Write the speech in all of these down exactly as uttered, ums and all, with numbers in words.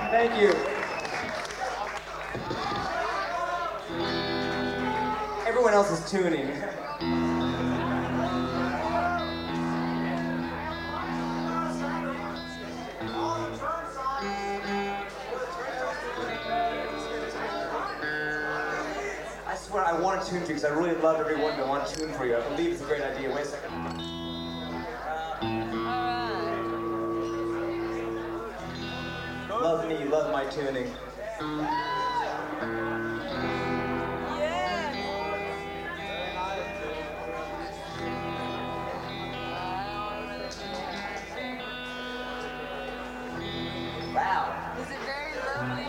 Thank you. Everyone else is tuning. I swear I want to tune you because I really love everyone to want to tune for you. I believe it's a great idea. Wait a second. Love me, love my tuning. Wow. Is it very lovely?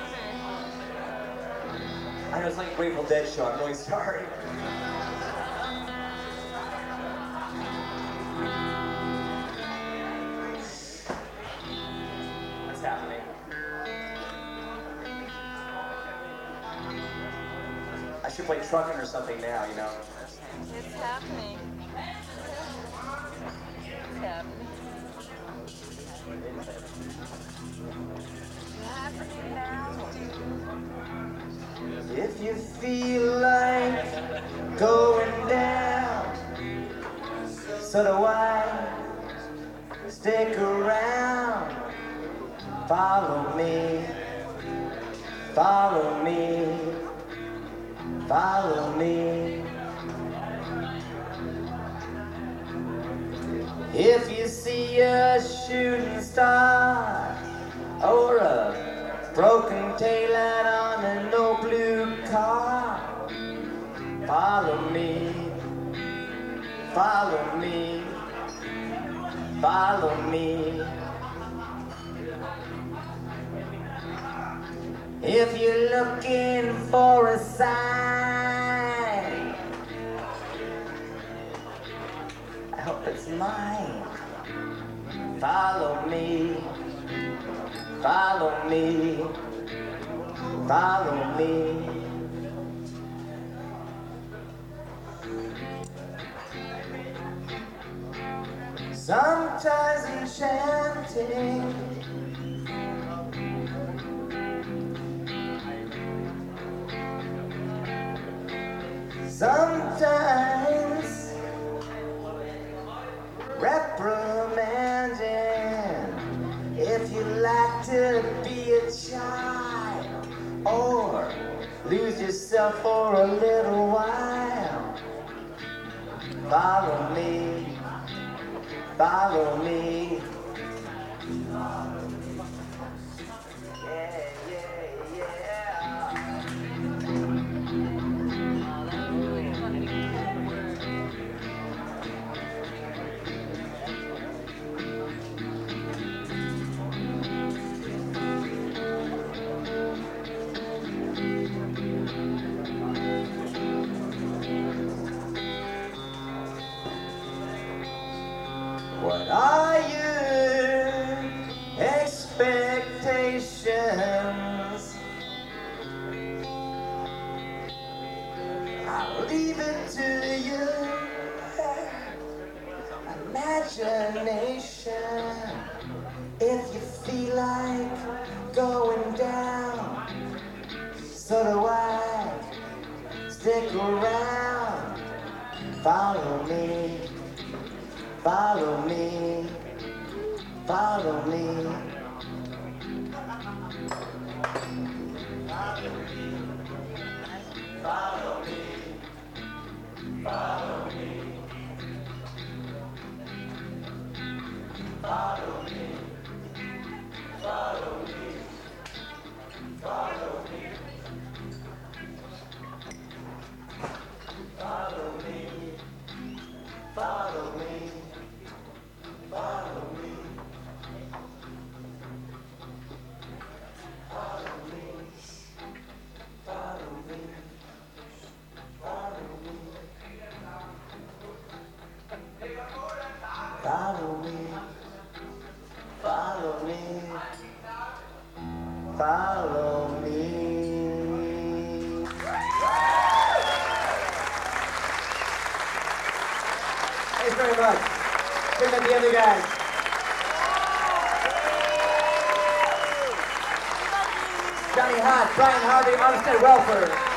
I know it's like a Grateful Dead show. I'm really sorry. What's happening? I should play trucking or something now, you know. It's happening. It's happening. It's happening now. If you feel like going down, so do I. Stick around, follow me, follow me, follow me. If you see a shooting star or a broken taillight on an old blue car, follow me, follow me, follow me. If you're looking for a sign, I hope it's mine. Follow me, follow me, follow me. Sometimes enchanting, sometimes reprimanding. If you like to be a child or lose yourself for a little while, follow me, follow me. Yeah, yeah, yeah. What are your expectations? I'll leave it to you. Imagination. If you feel like going down, so do I. Stick around, follow me. Follow me, follow me. Follow me, follow me, follow me. Follow me, follow me, follow me. Follow me, follow me. Follow me, follow me, follow me, follow me, follow me, follow me, follow me. Thanks very much. Check out the other guys. Johnny Hart, Brian Harvey, Armstead Welford.